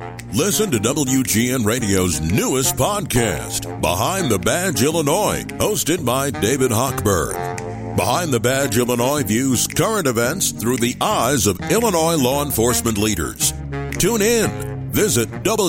Listen to WGN Radio's newest podcast, Behind the Badge Illinois, hosted by David Hochberg. Behind the Badge Illinois views current events through the eyes of Illinois law enforcement leaders. Tune in. Visit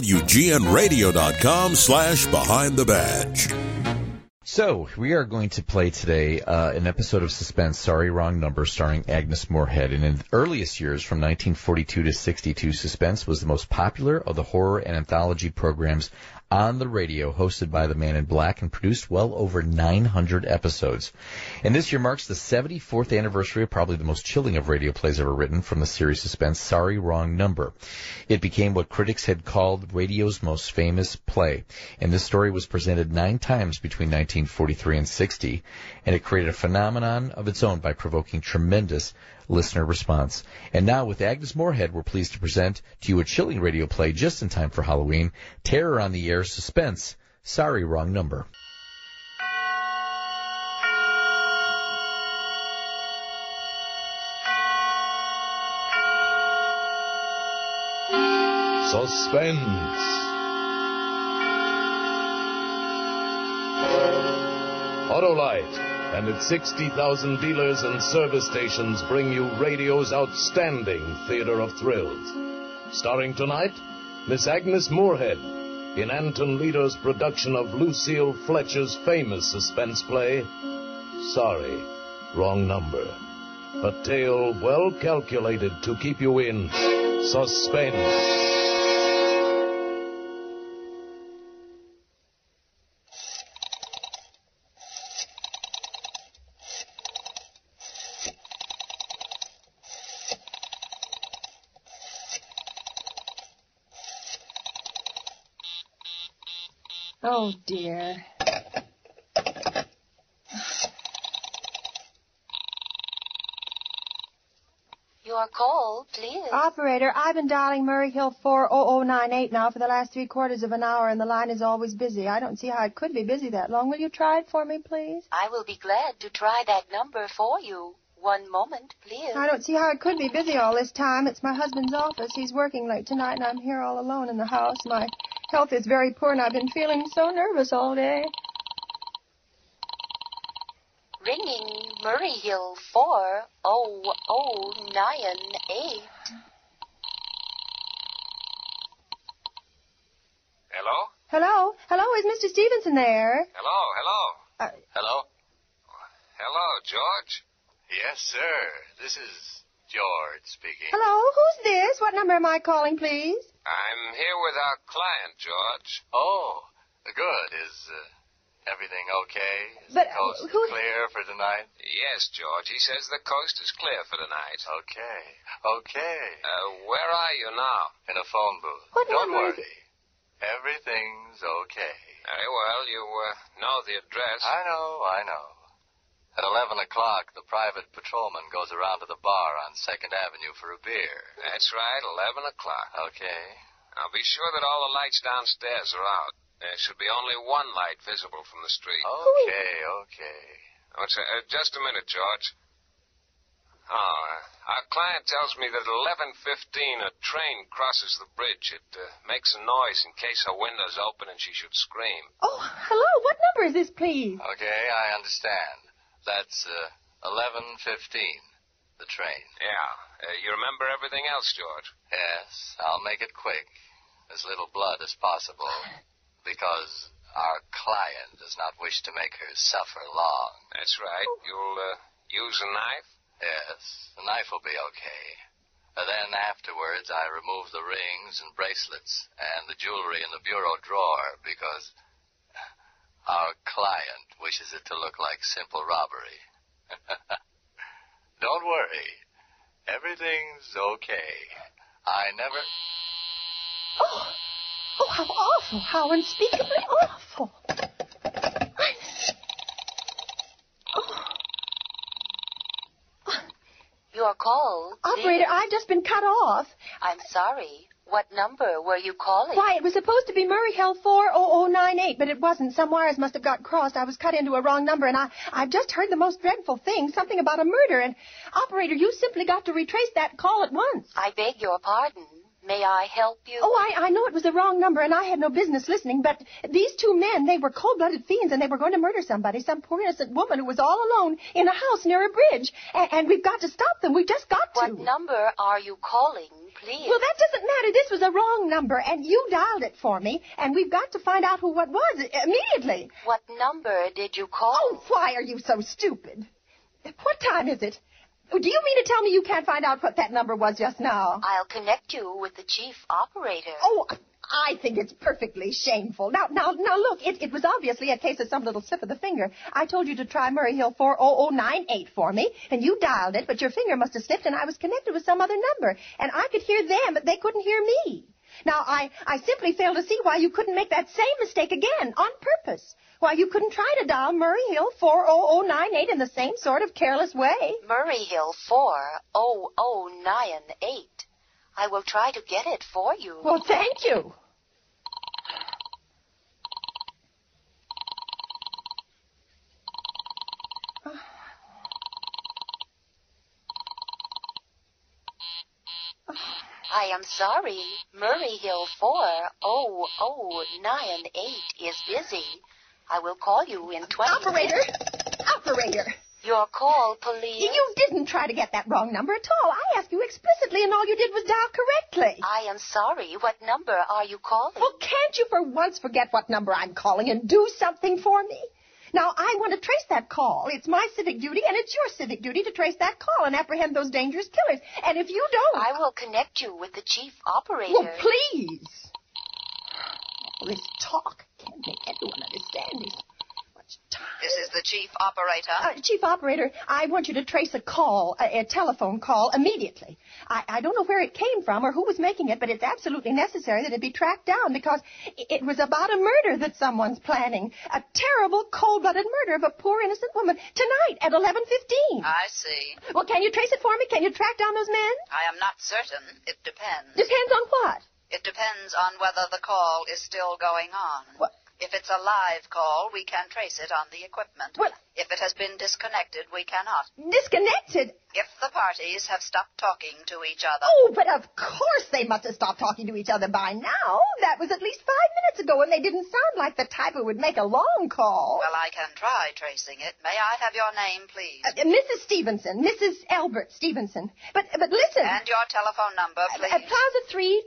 WGNRadio.com/Behind the Badge. So, we are going to play today an episode of Suspense, Sorry, Wrong Number, starring Agnes Moorehead. And in the earliest years, from 1942 to 62, Suspense was the most popular of the horror and anthology programs on the radio, hosted by the Man in Black, and produced well over 900 episodes. And this year marks the 74th anniversary of probably the most chilling of radio plays ever written from the series Suspense, Sorry, Wrong Number. It became what critics had called radio's most famous play. And this story was presented 9 times between 1943 and 60, and it created a phenomenon of its own by provoking tremendous listener response. And now, with Agnes Moorehead, we're pleased to present to you a chilling radio play just in time for Halloween, Terror on the Air, Suspense, Sorry, Wrong Number. Suspense. Autolite and its 60,000 dealers and service stations bring you radio's outstanding theater of thrills. Starring tonight, Miss Agnes Moorehead in Anton Leader's production of Lucille Fletcher's famous suspense play, Sorry, Wrong Number. A tale well calculated to keep you in suspense. Oh, dear. Your call, please. Operator, I've been dialing Murray Hill 40098 now for the last 3/4 of an hour, and the line is always busy. I don't see how it could be busy that long. Will you try it for me, please? I will be glad to try that number for you. One moment, please. I don't see how it could be busy all this time. It's my husband's office. He's working late tonight, and I'm here all alone in the house. My health is very poor, and I've been feeling so nervous all day. Ringing Murray Hill 40098. Hello? Hello? Hello, is Mr. Stevenson there? Hello? Hello? Hello, George? Yes, sir. This is George speaking. Hello, who's this? What number am I calling, please? I'm here with our client, George. Oh, good. Is everything okay? Is But, the coast who- clear for tonight? Yes, George. He says the coast is clear for tonight. Okay. Where are you now? In a phone booth. What Don't number is worry. Everything's okay. Very well. You know the address. I know. At 11 o'clock, the private patrolman goes around to the bar on 2nd Avenue for a beer. That's right, 11 o'clock. Okay. Now be sure that all the lights downstairs are out. There should be only one light visible from the street. Okay. Just a minute, George. Our client tells me that at 11:15 a train crosses the bridge. It makes a noise in case her window's open and she should scream. Oh, hello, what number is this, please? Okay, I understand. That's 11:15, the train. Yeah. You remember everything else, George? Yes, I'll make it quick. As little blood as possible. Because our client does not wish to make her suffer long. That's right. You'll use a knife? Yes, the knife will be okay. Then afterwards I remove the rings and bracelets and the jewelry in the bureau drawer because our client wishes it to look like simple robbery. Don't worry. Everything's okay. I never... Oh, how awful. How unspeakably awful. Your call, please. Operator, I've just been cut off. I'm sorry. What number were you calling? Why, it was supposed to be Murray Hill 40098, but it wasn't. Some wires must have got crossed. I was cut into a wrong number, and I've just heard the most dreadful thing, something about a murder. And, operator, you simply got to retrace that call at once. I beg your pardon. May I help you? Oh, I know it was the wrong number, and I had no business listening, but these two men, they were cold-blooded fiends, and they were going to murder somebody, some poor innocent woman who was all alone in a house near a bridge. And we've got to stop them. We've just got to. What number are you calling, please? Well, that doesn't matter. This was a wrong number, and you dialed it for me, and we've got to find out who it was immediately. What number did you call? Oh, why are you so stupid? What time is it? Do you mean to tell me you can't find out what that number was just now? I'll connect you with the chief operator. Oh, I think it's perfectly shameful. Now, look, it was obviously a case of some little slip of the finger. I told you to try Murray Hill 40098 for me, and you dialed it, but your finger must have slipped, and I was connected with some other number. And I could hear them, but they couldn't hear me. Now, I simply fail to see why you couldn't make that same mistake again, on purpose. Why you couldn't try to dial Murray Hill 40098 in the same sort of careless way. Murray Hill 40098. I will try to get it for you. Well, thank you. I am sorry. Murray Hill 40098 is busy. I will call you in 20 Operator! Your call, police. You didn't try to get that wrong number at all. I asked you explicitly, and all you did was dial correctly. I am sorry. What number are you calling? Well, can't you for once forget what number I'm calling and do something for me? Now, I want to trace that call. It's my civic duty, and it's your civic duty to trace that call and apprehend those dangerous killers. And if you don't... I will connect you with the chief operator. Well, please. All this talk can't make everyone understand this. This is the chief operator. Chief operator, I want you to trace a call, a telephone call, immediately. I don't know where it came from or who was making it, but it's absolutely necessary that it be tracked down because it was about a murder that someone's planning. A terrible, cold-blooded murder of a poor, innocent woman tonight at 11:15. I see. Well, can you trace it for me? Can you track down those men? I am not certain. It depends. Depends on what? It depends on whether the call is still going on. What? If it's a live call, we can trace it on the equipment. Well, if it has been disconnected, we cannot. Disconnected? If the parties have stopped talking to each other. Oh, but of course they must have stopped talking to each other by now. That was at least 5 minutes ago, and they didn't sound like the type who would make a long call. Well, I can try tracing it. May I have your name, please? Mrs. Stevenson. Mrs. Albert Stevenson. But listen. And your telephone number, please. Plaza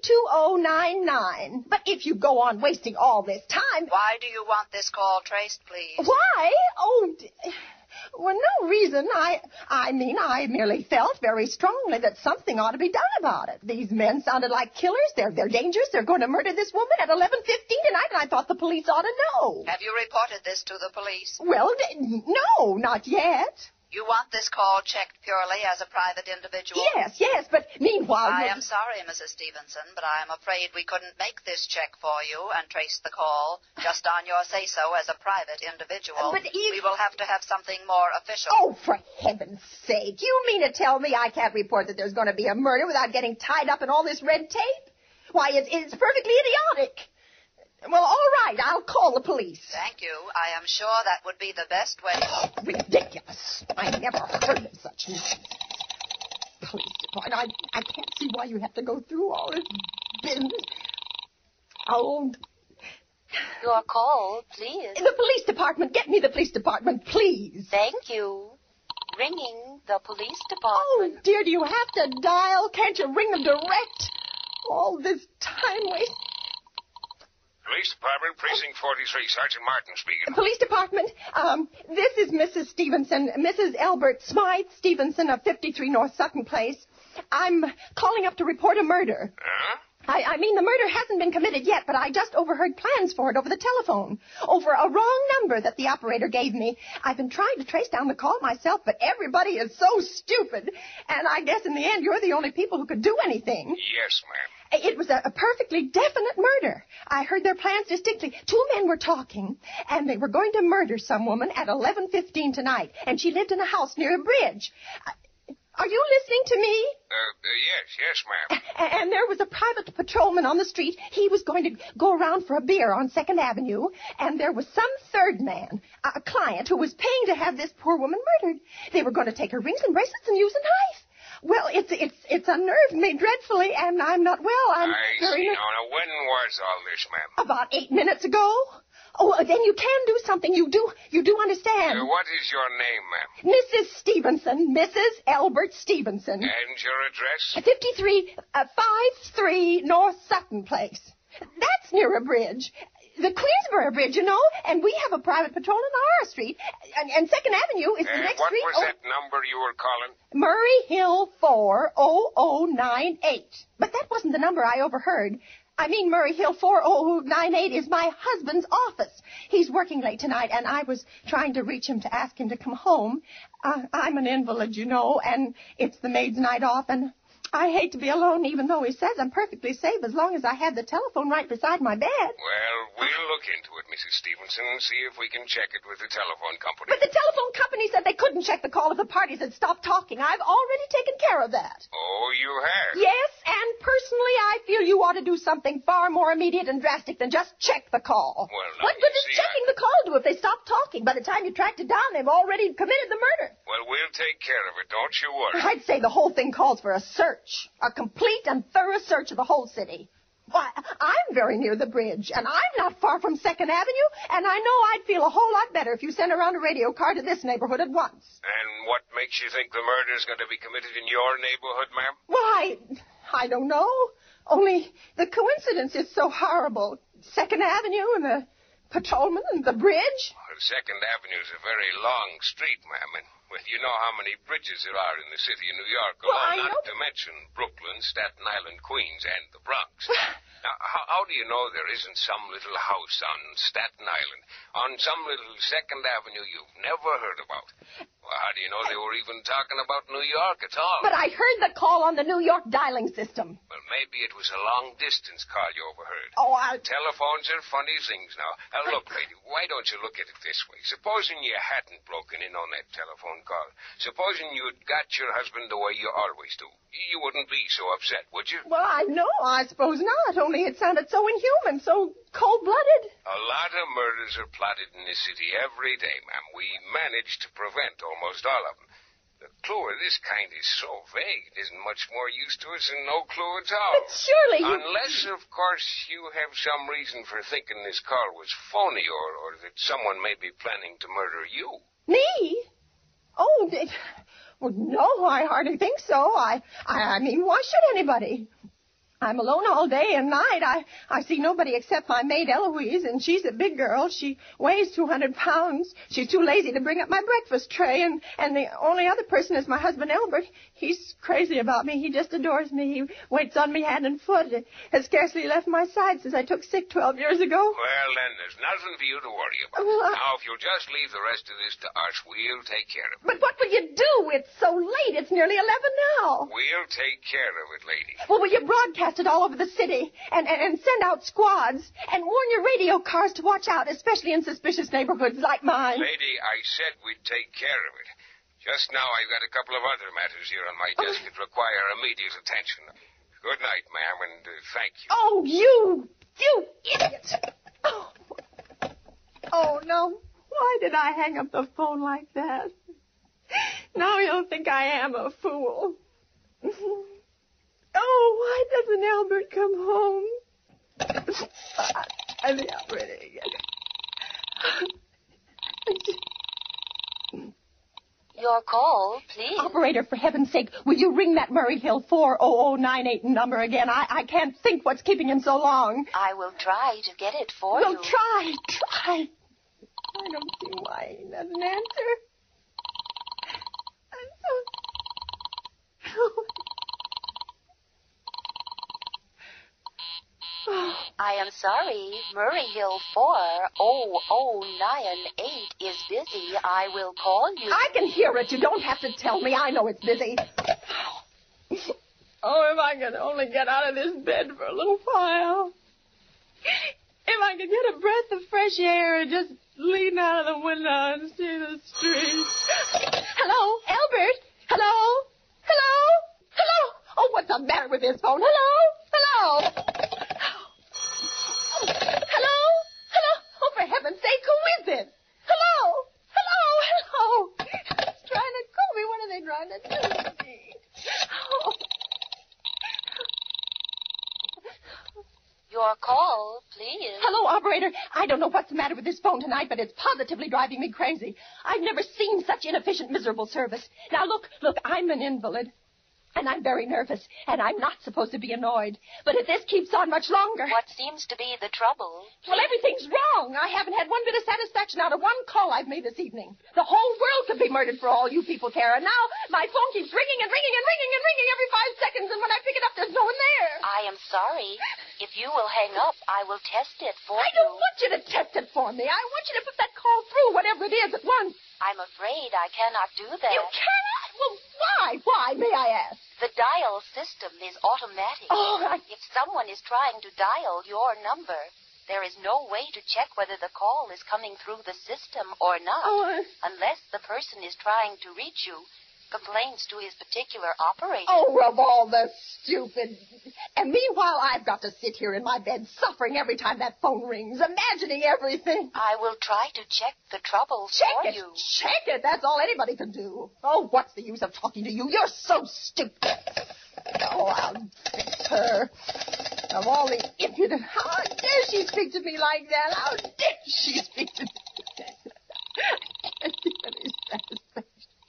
32099. But if you go on wasting all this time... Why do you want this call traced, please? Why? Oh, well, no reason. I mean, I merely felt very strongly that something ought to be done about it. These men sounded like killers. They're dangerous. They're going to murder this woman at 11:15 tonight, and I thought the police ought to know. Have you reported this to the police? Well, no, not yet. You want this call checked purely as a private individual? Yes, but meanwhile... I am sorry, Mrs. Stevenson, but I am afraid we couldn't make this check for you and trace the call just on your say-so as a private individual. But we will have to have something more official. Oh, for heaven's sake. You mean to tell me I can't report that there's going to be a murder without getting tied up in all this red tape? Why, it's perfectly idiotic. Well, all right, I'll call the police. Thank you. I am sure that would be the best way. Ridiculous. I never heard of such nonsense. Police department. I can't see why you have to go through all this business. Oh. Your call, please. The police department. Get me the police department, please. Thank you. Ringing the police department. Oh, dear, do you have to dial? Can't you ring them direct? All this time wasted. Police Department, Precinct 43, Sergeant Martin speaking. Police Department, this is Mrs. Stevenson, Mrs. Albert Smythe Stevenson of 53 North Sutton Place. I'm calling up to report a murder. Huh? I mean, the murder hasn't been committed yet, but I just overheard plans for it over the telephone, over a wrong number that the operator gave me. I've been trying to trace down the call myself, but everybody is so stupid, and I guess in the end you're the only people who could do anything. Yes, ma'am. It was a perfectly definite murder. I heard their plans distinctly. 2 men were talking, and they were going to murder some woman at 11:15 tonight, and she lived in a house near a bridge. Are you listening to me? Yes, ma'am. And there was a private patrolman on the street. He was going to go around for a beer on 2nd Avenue, and there was some third man, a client, who was paying to have this poor woman murdered. They were going to take her rings and bracelets and use a knife. Well, it's unnerved me dreadfully, and I'm not well. I'm I very see. Now, when was all this, ma'am? About 8 minutes ago. Oh, then you can do something. You do understand. What is your name, ma'am? Mrs. Stevenson, Mrs. Albert Stevenson. And your address? 53 North Sutton Place. That's near a bridge. The Queensboro Bridge, you know, and we have a private patrol in our street. And 2nd Avenue is the next what street. What was that number you were calling? Murray Hill 40098. But that wasn't the number I overheard. I mean, Murray Hill 40098 is my husband's office. He's working late tonight, and I was trying to reach him to ask him to come home. I'm an invalid, you know, and it's the maid's night off, and I hate to be alone, even though he says I'm perfectly safe as long as I have the telephone right beside my bed. Well, we'll look into it, Mrs. Stevenson, and see if we can check it with the telephone company. But the telephone company said they couldn't check the call if the parties had stopped talking. I've already taken care of that. Oh, you have? Yes, and personally, I feel you ought to do something far more immediate and drastic than just check the call. Well, now, what good does checking the call do if they stop talking? By the time you tracked it down, they've already committed the murder. Well, we'll take care of it. Don't you worry. I'd say the whole thing calls for a search. A complete and thorough search of the whole city. Why, I'm very near the bridge, and I'm not far from 2nd Avenue, and I know I'd feel a whole lot better if you sent around a radio car to this neighborhood at once. And what makes you think the murder's going to be committed in your neighborhood, ma'am? Why, I don't know. Only the coincidence is so horrible. 2nd Avenue and the patrolman and the bridge. Well, 2nd Avenue's a very long street, ma'am, and well, you know how many bridges there are in the city of New York alone, not to mention Brooklyn, Staten Island, Queens, and the Bronx. Now, how do you know there isn't some little house on Staten Island, on some little 2nd Avenue you've never heard about? Well, how do you know they were even talking about New York at all? But I heard the call on the New York dialing system. Well, maybe it was a long-distance call you overheard. Oh, Telephones are funny things now. Now, look, lady, why don't you look at it this way? Supposing you hadn't broken in on that telephone call. Supposing you'd got your husband the way you always do. You wouldn't be so upset, would you? Well, I suppose not. Only it sounded so inhuman, so cold-blooded. A lot of murders are plotted in this city every day, ma'am. We manage to prevent almost all of them. The clue of this kind is so vague, it isn't much more use to us than no clue at all. But surely Unless, of course, you have some reason for thinking this call was phony or that someone may be planning to murder you. Me? Oh, well, no, I hardly think so. I mean, why should anybody? I'm alone all day and night. I see nobody except my maid Eloise, and she's a big girl. She weighs 200 pounds. She's too lazy to bring up my breakfast tray, and the only other person is my husband Albert. He's crazy about me. He just adores me. He waits on me hand and foot. Has scarcely left my side since I took sick 12 years ago. Well, then, there's nothing for you to worry about. Well, Now, if you'll just leave the rest of this to us, we'll take care of it. But what will you do? It's so late. It's nearly 11 now. We'll take care of it, lady. Well, will you broadcast it all over the city and send out squads and warn your radio cars to watch out, especially in suspicious neighborhoods like mine? Lady, I said we'd take care of it. Just now I've got a couple of other matters here on my desk that require immediate attention. Good night, ma'am, and thank you. Oh, you idiot! Oh, no. Why did I hang up the phone like that? Now you'll think I am a fool. Oh, why doesn't Albert come home? I'm Albert again. Your call, please. Operator, for heaven's sake, will you ring that Murray Hill 40098 number again? I can't think what's keeping him so long. I will try to get it for you. Well, try. I don't see why he doesn't answer. I'm so... I am sorry. Murray Hill 40098 is busy. I will call you. I can hear it. You don't have to tell me. I know it's busy. Oh, if I could only get out of this bed for a little while. If I could get a breath of fresh air and just lean out of the window and see the street. Hello, Albert? Hello? Hello? Hello? Oh, what's the matter with this phone? Hello? Hello? For heaven's sake, who is it? Hello? Hello? Hello? It's trying to call me. What are they trying to do to me? call, please. Hello, operator. I don't know what's the matter with this phone tonight, but it's positively driving me crazy. I've never seen such inefficient, miserable service. Now, look, I'm an invalid. And I'm very nervous, and I'm not supposed to be annoyed. But if this keeps on much longer... What seems to be the trouble? Well, everything's wrong. I haven't had one bit of satisfaction out of one call I've made this evening. The whole world could be murdered for all you people care. And now my phone keeps ringing and ringing and ringing and ringing every 5 seconds, and when I pick it up, there's no one there. I am sorry. If you will hang up, I will test it for you. I don't want you to test it for me. I want you to put that call through, whatever it is, at once. I'm afraid I cannot do that. You cannot? Well, why? Why, may I ask? The dial system is automatic. If someone is trying to dial your number, there is no way to check whether the call is coming through the system or not, unless the person is trying to reach you complains to his particular operator. Oh, of all the stupid... And meanwhile, I've got to sit here in my bed suffering every time that phone rings, imagining everything. I will try to check the trouble for you. Check it. That's all anybody can do. Oh, what's the use of talking to you? You're so stupid. Oh, I'll fix her. Of all the impudent... How dare she speak to me like that? How dare she speak to me like that? I can't get any satisfaction.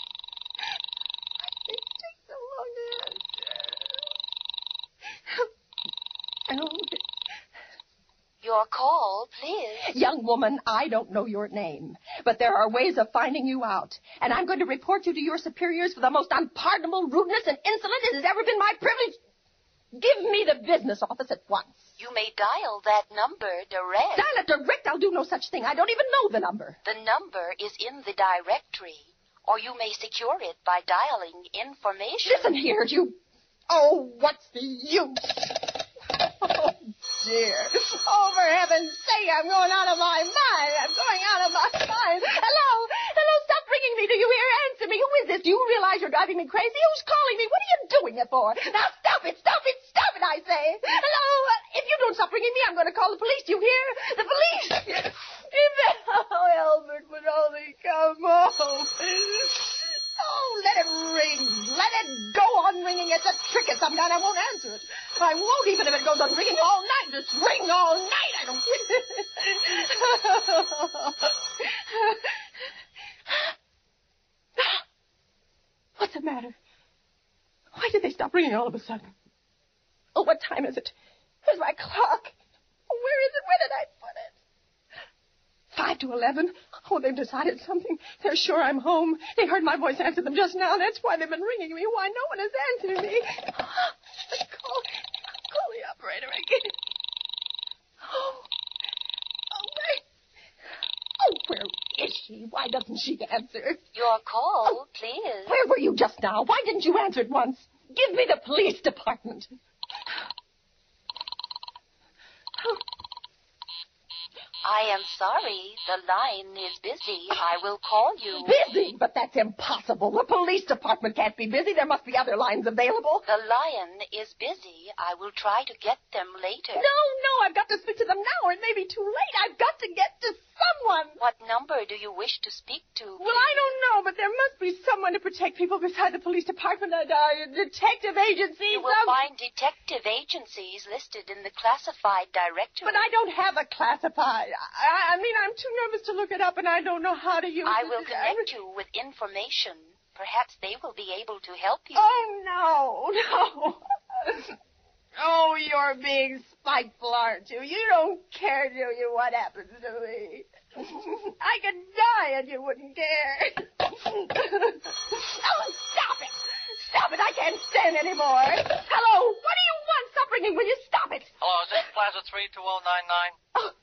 Your call, please. Young woman, I don't know your name, but there are ways of finding you out. And I'm going to report you to your superiors for the most unpardonable rudeness and insolence it has ever been my privilege. Give me the business office at once. You may dial that number direct. Dial it direct? I'll do no such thing. I don't even know the number. The number is in the directory, or you may secure it by dialing information. Listen here, you... Oh, what's the use? Oh, dear. Oh, for heaven's sake, I'm going out of my mind. I'm going out of my mind. Hello? Hello, stop ringing me. Do you hear? Answer me. Who is this? Do you realize you're driving me crazy? Who's calling me? What are you doing it for? Now, stop it, I say. Hello? If you don't stop ringing me, I'm going to call the police. Do you hear? The police. Oh, Albert would only come home. Oh, let it ring. Let it go on ringing. It's a trick of some kind. I won't answer it. I won't, even if it goes on ringing all night. Just ring all night. I don't... What's the matter? Why did they stop ringing all of a sudden? Oh, what time is it? Where's my clock? Where is it? Where did I put it? 5 to 11. Oh, they've decided something. They're sure I'm home. They heard my voice answer them just now. That's why they've been ringing me. Why, no one has answered me. Call the operator again. Oh, wait. Oh, where is she? Why doesn't she answer? Your call, please. Where were you just now? Why didn't you answer at once? Give me the police department. I am sorry. The line is busy. I will call you. Busy? But that's impossible. The police department can't be busy. There must be other lines available. The line is busy. I will try to get them later. No, I've got to speak to them now, or it may be too late. I've got to get to someone. What number do you wish to speak to? Well, I don't know, but there must be someone to protect people beside the police department. Detective agencies. You will find detective agencies listed in the classified directory. But I don't have a classified. I mean, I'm too nervous to look it up, and I don't know how to use it. I will connect you with information. Perhaps they will be able to help you. Oh, no. Oh, you're being spiteful, aren't you? You don't care, do you, what happens to me? I could die and you wouldn't care. Oh, stop it! Stop it! I can't stand anymore. Hello, what do you want? Stop ringing, will you? Stop it! Hello, is this Plaza 32099? Oh.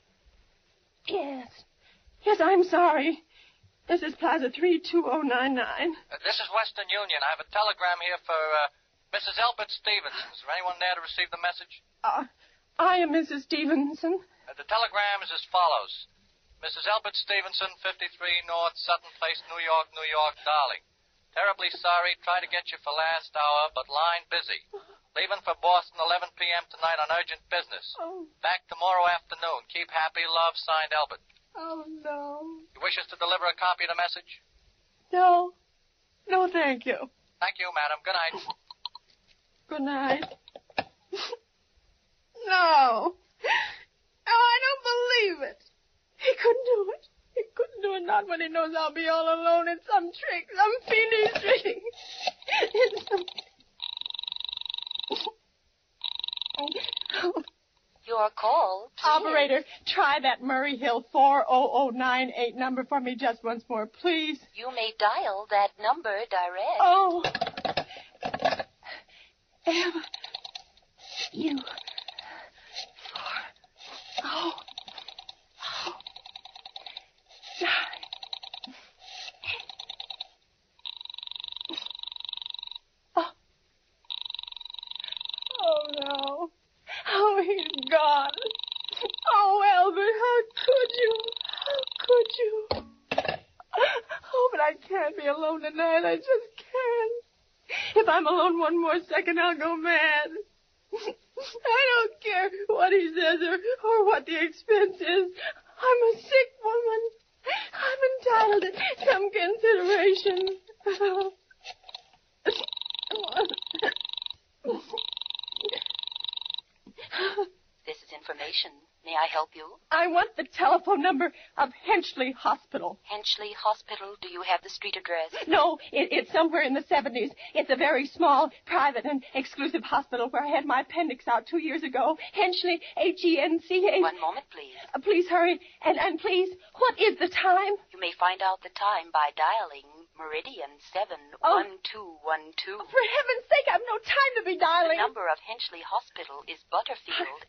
Yes, I'm sorry. This is Plaza 32099. This is Western Union. I have a telegram here for Mrs. Elbert Stevenson. Is there anyone there to receive the message? I am Mrs. Stevenson. The telegram is as follows. Mrs. Elbert Stevenson, 53 North Sutton Place, New York, darling. Terribly sorry. Try to get you for last hour, but line busy. Leaving for Boston 11 p.m. tonight on urgent business. Back tomorrow afternoon. Keep happy. Love, signed Elbert. Oh, no. You wish us to deliver a copy of the message? No. No, thank you. Thank you, madam. Good night. Good night. No. not when he knows I'll be all alone. It's some trick, some fiendish trick. It's some... Your call, please. Operator, try that Murray Hill 40098 number for me just once more, please. You may dial that number direct. Oh. M-U... Oh. Oh, no. Oh, he's gone. Oh, Albert, how could you? How could you? Oh, but I can't be alone tonight. I just can't. If I'm alone one more second, I'll go mad. I don't care what he says or what the expense is. I'm a sick woman. I'm entitled to some consideration. This is information. May I help you? I want the telephone number of Henchley Hospital. Henchley Hospital? Do you have the street address? No, it's somewhere in the 70s. It's a very small, private, and exclusive hospital where I had my appendix out 2 years ago. Henchley, H-E-N-C-H. 1 moment, please. Please hurry. And please, what is the time? You may find out the time by dialing Meridian 71212. For heaven's sake, I've no time to be dialing. The number of Henchley Hospital is Butterfield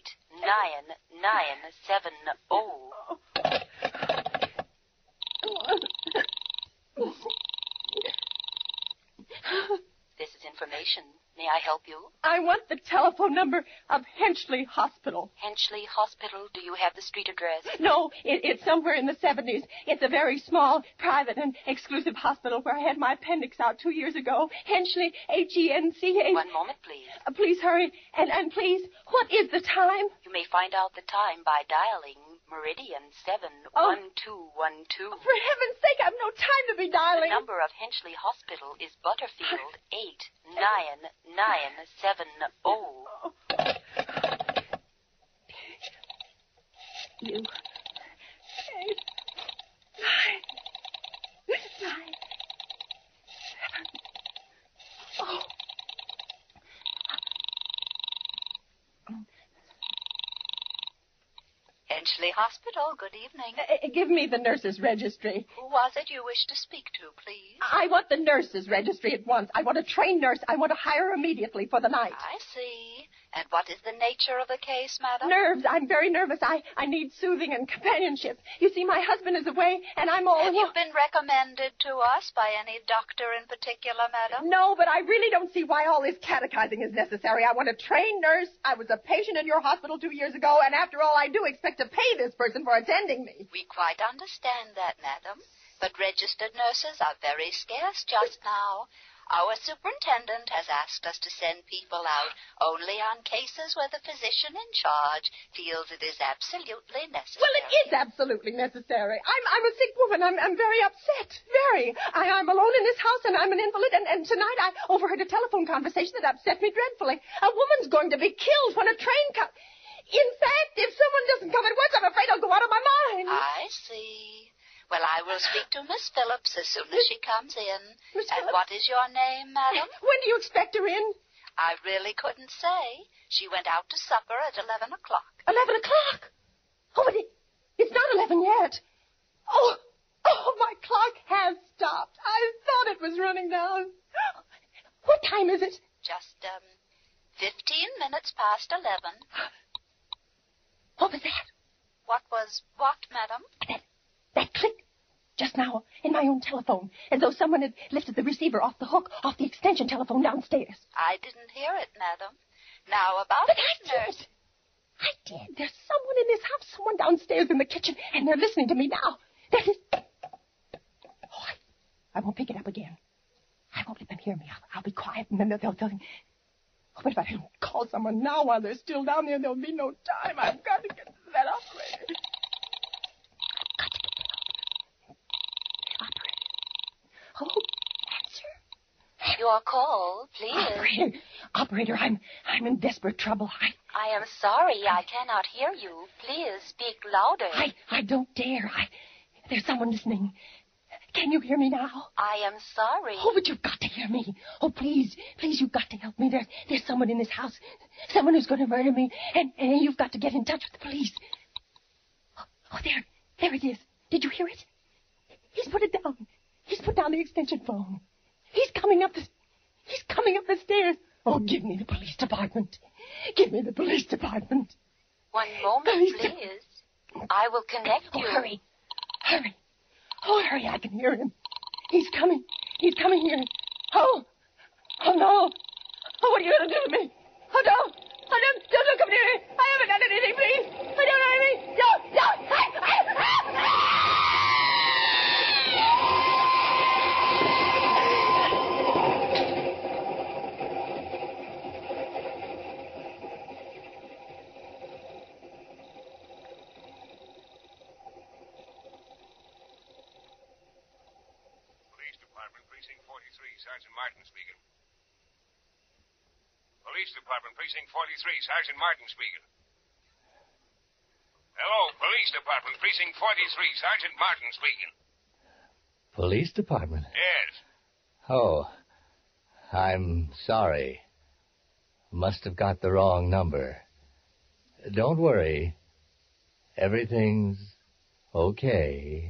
89970. This is information. May I help you? I want the telephone number of Henchley Hospital. Henchley Hospital? Do you have the street address? No, it's somewhere in the 70s. It's a very small, private, and exclusive hospital where I had my appendix out 2 years ago. Henchley, H-E-N-C-H. 1 moment, please. Please hurry. And please, what is the time? You may find out the time by dialing Meridian 71212. For heaven's sake, I've no time to be dialing. The number of Henchley Hospital is Butterfield 89970. You. 8, 9, 9, 7. Oh. Henchley Hospital, good evening. Give me the nurse's registry. Who was it you wished to speak to, please? I want the nurse's registry at once. I want a trained nurse. I want to hire her immediately for the night. I see. And what is the nature of the case, madam? Nerves. I'm very nervous. I need soothing and companionship. You see, my husband is away, and I'm all alone. Have you been recommended to us by any doctor in particular, madam? No, but I really don't see why all this catechizing is necessary. I want a trained nurse. I was a patient in your hospital 2 years ago, and after all, I do expect to pay this person for attending me. We quite understand that, madam. But registered nurses are very scarce just now. Our superintendent has asked us to send people out only on cases where the physician in charge feels it is absolutely necessary. Well, it is absolutely necessary. I'm a sick woman. I'm very upset. Very. I'm alone in this house, and I'm an invalid, and tonight I overheard a telephone conversation that upset me dreadfully. A woman's going to be killed when a train comes. In fact, if someone doesn't come at once, I'm afraid I'll go out of my mind. I see. Well, I will speak to Miss Phillips as soon as she comes in. Miss And Phillips? what is your name, madam? When do you expect her in? I really couldn't say. She went out to supper at 11 o'clock. 11 o'clock? Oh, but it's not 11 yet. Oh, my clock has stopped. I thought it was running down. What time is it? Just, 15 minutes past 11. What was that? What was what, madam? That click just now in my own telephone, as though someone had lifted the receiver off the hook, off the extension telephone downstairs. I didn't hear it, madam. Now, about But this I nurse... did. I did. There's someone in this house, someone downstairs in the kitchen, and they're listening to me now. That is... Oh, I won't pick it up again. I won't let them hear me. I'll be quiet, and then they'll think... Oh, but if I don't call someone now while they're still down there, there'll be no time. I've got to get to that operator. Oh, answer. Your call, please. Operator, I'm in desperate trouble. I am sorry I cannot hear you. Please speak louder. I don't dare. There's someone listening. Can you hear me now? I am sorry. Oh, but you've got to hear me. Oh, please, you've got to help me. There's someone in this house. Someone who's going to murder me. And you've got to get in touch with the police. Oh, there it is. Did you hear it? He's put it down. He's put down the extension phone. He's coming up the stairs. Oh, give me the police department. Give me the police department. One moment, please. I will connect you. Hurry. Oh, hurry, I can hear him. He's coming here. Oh, no. Oh, what are you going to do to me? Oh, don't come near me. I haven't done anything, please. I don't know anything. No. Precinct 43, Sergeant Martin speaking. Police Department, Precinct 43, Sergeant Martin speaking. Hello, Police Department, Precinct 43, Sergeant Martin speaking. Police Department? Yes. Oh, I'm sorry. Must have got the wrong number. Don't worry. Everything's okay.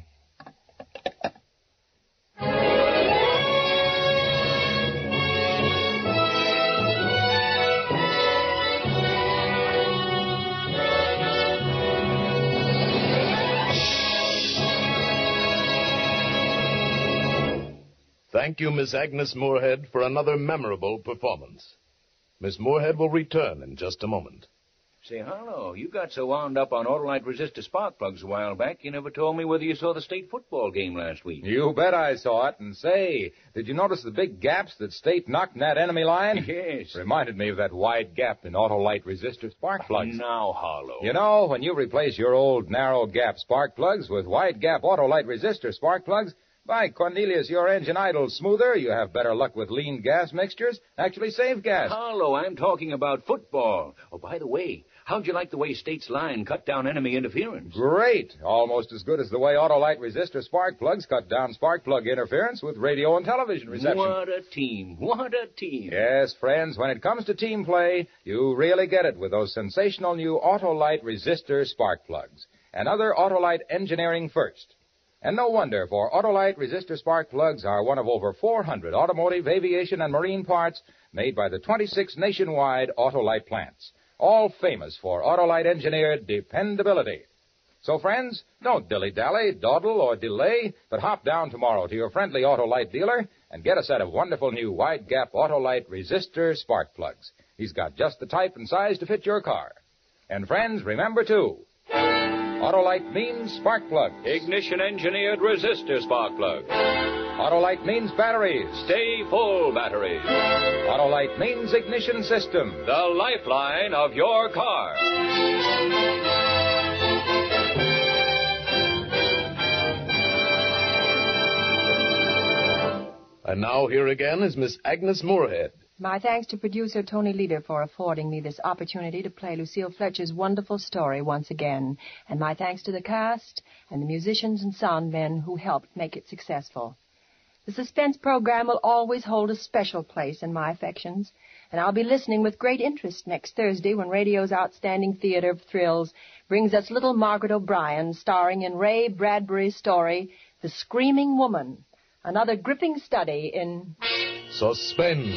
Thank you, Miss Agnes Moorehead, for another memorable performance. Miss Moorehead will return in just a moment. Say, Harlow, you got so wound up on Autolite resistor spark plugs a while back, you never told me whether you saw the state football game last week. You bet I saw it. And say, did you notice the big gaps that State knocked in that enemy line? Yes. Reminded me of that wide gap in Autolite resistor spark plugs. Now, Harlow. You know, when you replace your old narrow gap spark plugs with wide gap Autolite resistor spark plugs, by Cornelius, your engine idles smoother, you have better luck with lean gas mixtures, actually save gas. Harlow, I'm talking about football. Oh, by the way, how'd you like the way State's line cut down enemy interference? Great. Almost as good as the way Autolite resistor spark plugs cut down spark plug interference with radio and television reception. What a team. What a team. Yes, friends, when it comes to team play, you really get it with those sensational new Autolite resistor spark plugs. And other Autolite engineering first. And no wonder, for Autolite resistor spark plugs are one of over 400 automotive, aviation, and marine parts made by the 26 nationwide Autolite plants, all famous for Autolite engineered dependability. So, friends, don't dilly-dally, dawdle, or delay, but hop down tomorrow to your friendly Autolite dealer and get a set of wonderful new wide-gap Autolite resistor spark plugs. He's got just the type and size to fit your car. And, friends, remember, too, Autolite means spark plug. Ignition-engineered resistor spark plug. Autolite means batteries. Stay full batteries. Autolite means ignition system. The lifeline of your car. And now here again is Miss Agnes Moorehead. My thanks to producer Tony Leader for affording me this opportunity to play Lucille Fletcher's wonderful story once again. And my thanks to the cast and the musicians and sound men who helped make it successful. The Suspense program will always hold a special place in my affections, and I'll be listening with great interest next Thursday when radio's outstanding theater of thrills brings us little Margaret O'Brien starring in Ray Bradbury's story, The Screaming Woman, another gripping study in Suspense.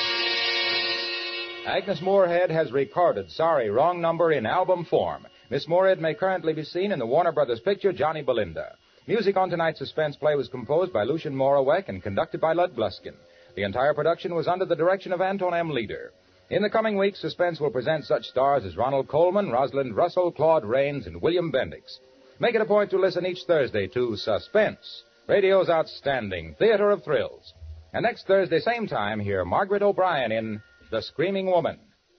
Agnes Moorehead has recorded Sorry, Wrong Number in album form. Miss Moorehead may currently be seen in the Warner Brothers picture Johnny Belinda. Music on tonight's suspense play was composed by Lucien Moraweck and conducted by Lud Gluskin. The entire production was under the direction of Anton M. Leader. In the coming weeks, Suspense will present such stars as Ronald Coleman, Rosalind Russell, Claude Rains, and William Bendix. Make it a point to listen each Thursday to Suspense, radio's outstanding theater of thrills. And next Thursday, same time, hear Margaret O'Brien in The Screaming Woman.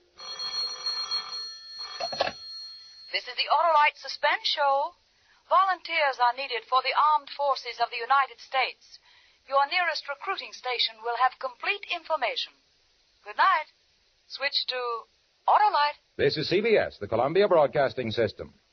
This is the Autolite Suspense Show. Volunteers are needed for the armed forces of the United States. Your nearest recruiting station will have complete information. Good night. Switch to Autolite. This is CBS, the Columbia Broadcasting System.